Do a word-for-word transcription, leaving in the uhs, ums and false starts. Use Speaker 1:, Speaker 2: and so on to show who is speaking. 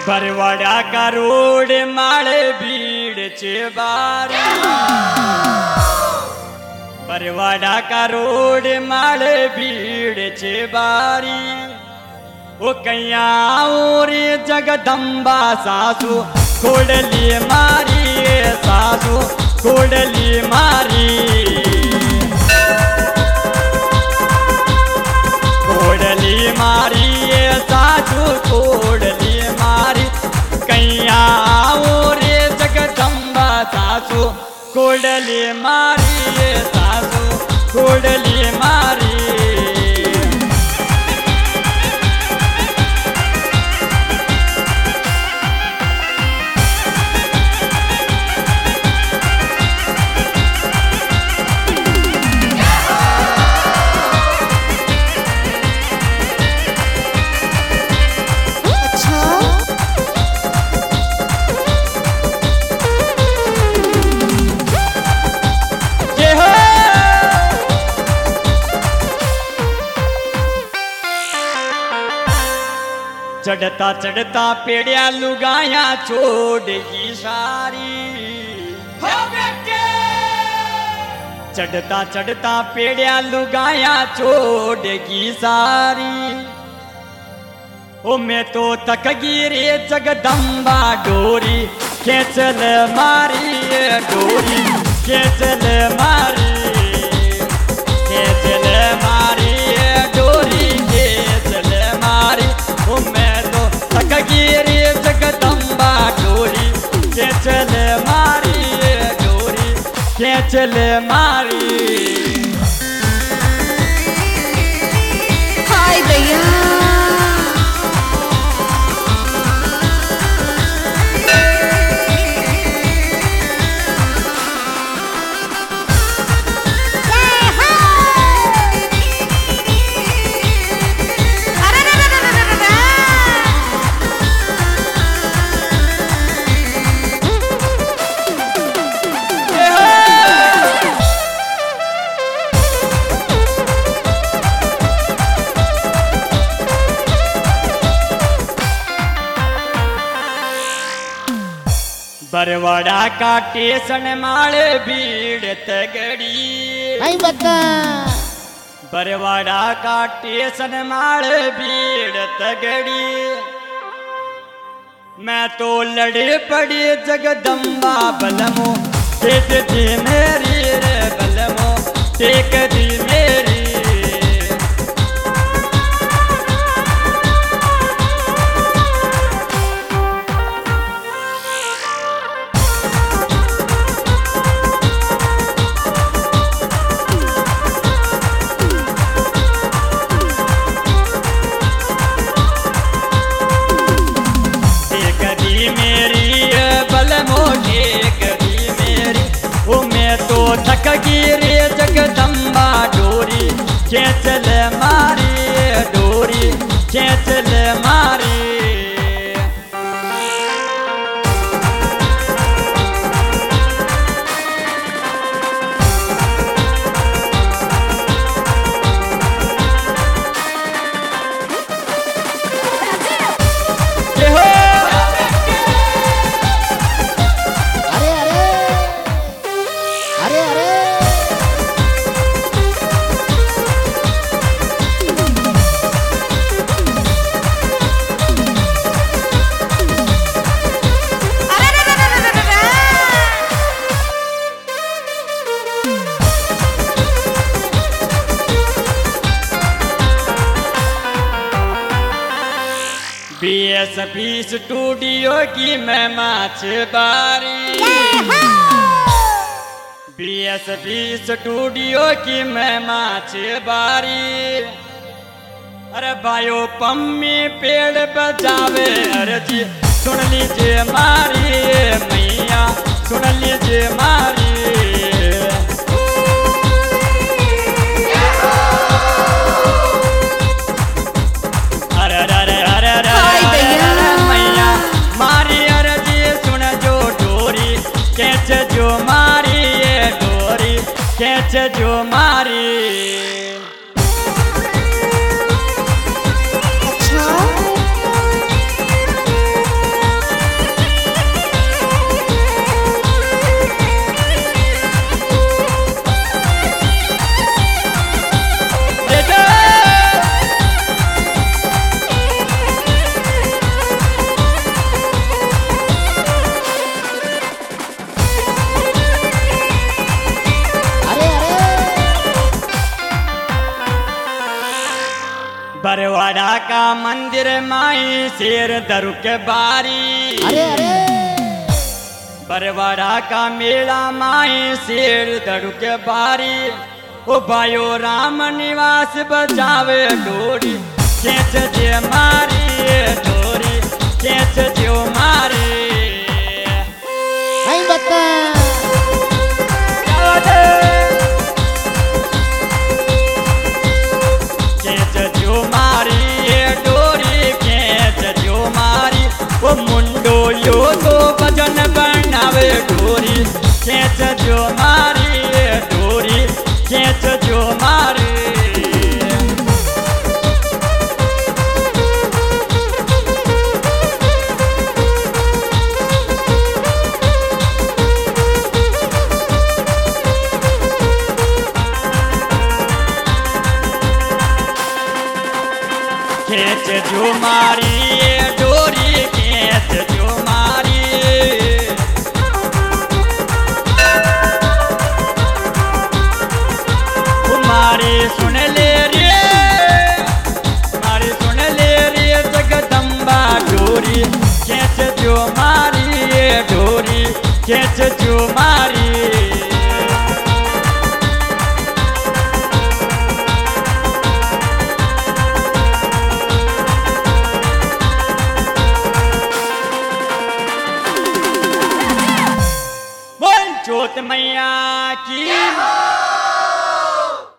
Speaker 1: परवाड़ा का रोड माड़े भीड़ चे बारी परवाड़ा का रोड माड़े भीड़ चे बारी ओ कैया और जगदम्बा सासू कोडली मारी सासू कोडली मारी कोडली मारी सासू कोडली मारी कैया और जगदम्बा सासू कोडली मारी सासू कोडली मारी चढ़ता चढ़ता पेड़िया लुगाया छोड़गी सारी चढ़ता चढ़ता पेड़िया लुगाया छोड़गी सारी ओ मैं तो तक गिरे जगदम्बा डोरी खेचल मारी डोरी खेचल मारी खेचल मारी डोरी खेचल मारी ओ मैं तक गिरी जगदम्बा डोरी खेचल मारी डोरी खेचल मारी
Speaker 2: हाय भैया
Speaker 1: बरवाड़ा का टेसन माले भीड़ तगड़ी
Speaker 2: नहीं बता
Speaker 1: बरवाड़ा का टेसन माले भीड़ तगड़ी मैं तो लड़े पड़ी जगदम्बा बलमो टेक दी मेरी रे बलमो टेक दी मेरी तक गिरे जगदम्बा डोरी खेचल मारी डोरी खेचल मारी बीएसपी स्टूडियो की मैं माच बारी बीएसपी स्टूडियो की मैं माच बारी अरे बायो पम्मी पेड़ बजावे अरे जी सुन लीजिए मारी मैया सुन लीजिए मारी खेच जो मारी
Speaker 2: अच्छा
Speaker 1: बरवाड़ा का मंदिर माई शेर दरु के बारी।
Speaker 2: अरे अरे
Speaker 1: बरवाड़ा का मेला माई शेर दरु के बारी। ओ भाइयो राम निवास बजावे डोरी, खेच जे मारी डोरी, खेच जो मारी।
Speaker 2: नहीं बता
Speaker 1: खेच जो मारी डोरी, खेच जो मारी। वो मुंडो यो तो भजन बनावे डोरी, खेच जो मारी डोरी, खेच जो मारी। खेच जो मारी डोरी, खेच जो मारी। मारी सुन ले रे, मारी सुन ले रे जगदम्बा डोरी, खेच जो मारी डोरी, खेच जो मारी। जोत मैया की